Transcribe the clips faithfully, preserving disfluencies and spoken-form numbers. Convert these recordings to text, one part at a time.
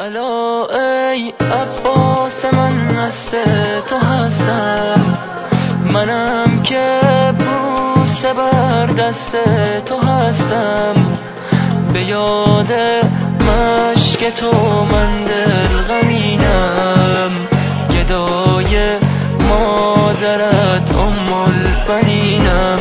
الا ای عباس من مست تو هستم، منم که بوسه بر دست تو هستم. به یاد مشک تو من دل غمینم، گدای مادرت ام البنینم.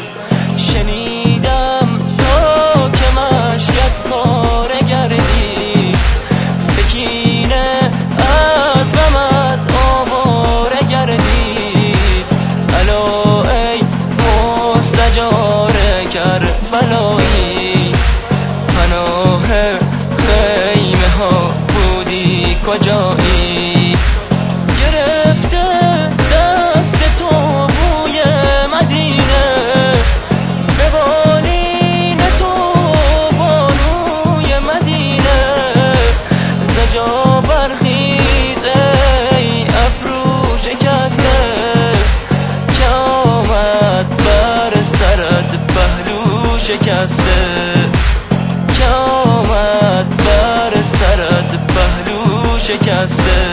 شنیدم تا که مشکت پاره گردی، سکینه از غمت آواره گردی. الا ای مستجار کربلایی، پناه خیمه ها بودی کجایی؟ گرفته دست تو بوی مدینه، به بالین تو بانوی مدینه. زجا برخیز ای ابرو شکسته، که آمد بر سرت پهلو شکسته، که آمد بر سرت پهلو شکسته.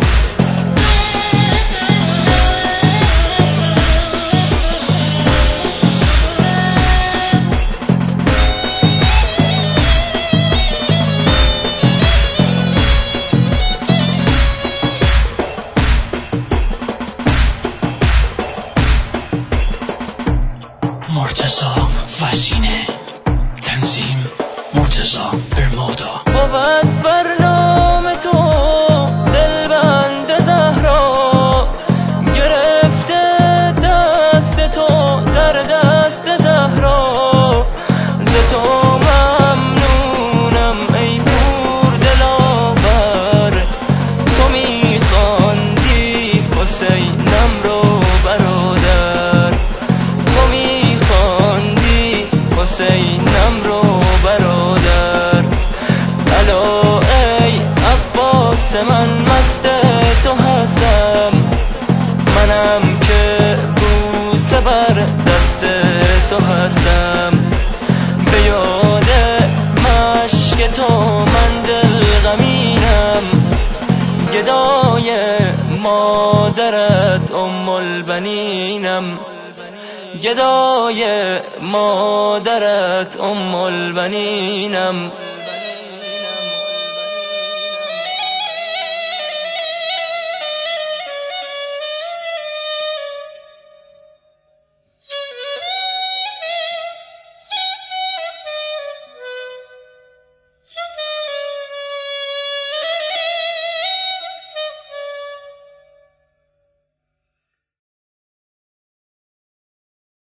مرتضی وسینه، تنظیم مرتضی برمودا. بود برنامه تو دلبند زهرا، گرفته دست تو در دست زهرا. ز تو ممنونم ای پور دلاور، تو میخواندی حسینم رو برادر، تو میخواندی حسینم رو برادر. الا ای عباس من مست تو هستم، منم که بوسه بر دست تو هستم. به یاد مشک تو من دل غمینم، گدای مادرت ام البنینم، گدای مادرت ام البنینم.